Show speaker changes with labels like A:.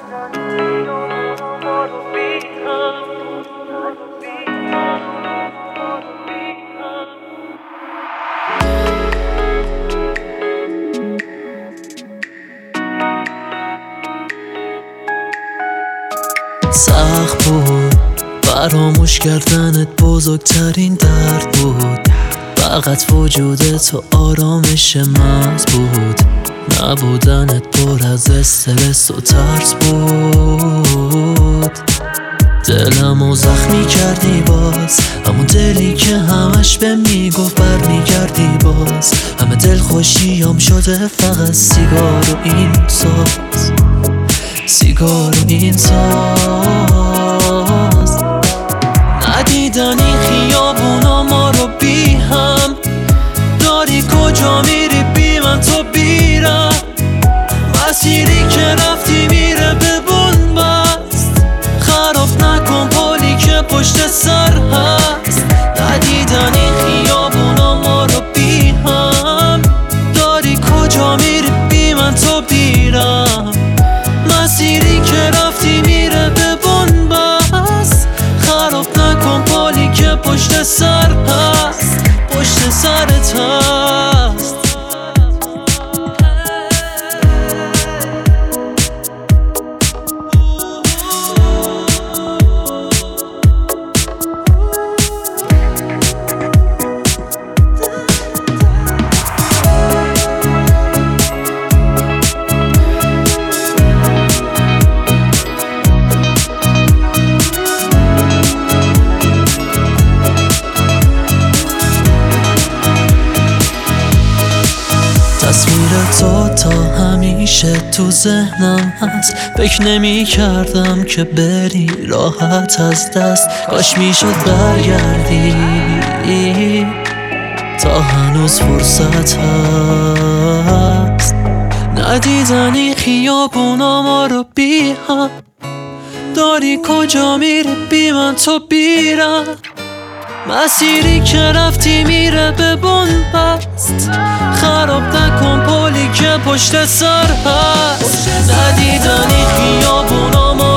A: سخت بود فراموش کردنت، بزرگترین درد بود. فقط وجود تو آرامش محض بود. نبودنت پر از استرس و ترس بود. دلمو زخمی کردی باز، همون دلی که همش به میگفت برمیگردی باز. همه دل خوشیام شده فقط سیگار و این ساز، سیگار و این ساز. ندیدن این خیابونا ما رو بی هم، داری کجا میری بی من تو بیرم. مسیری که رفتی میره به بنبست، خراب نکن پلی که پشت سر هست. ندیدن این خیابونا ما رو بی هم، داری کجا میری بی من تو بیرم. مسیری که رفتی میره به بنبست، خراب نکن پلی که پشت سر هست، پشت سرت هست. تصویر تو تا همیشه تو ذهنم هست. فکر نمی کردم که بری راحت از دست. کاش می شد برگردی، تا هنوز فرصت هست. ندیدنی خیابونا ما رو بی هم، داری کجا میری بی من تو بیرم. مسیری که رفتی میره به بنبست، خراب نکن پلی که پشت سر هست. ندیدنی خیابونا ما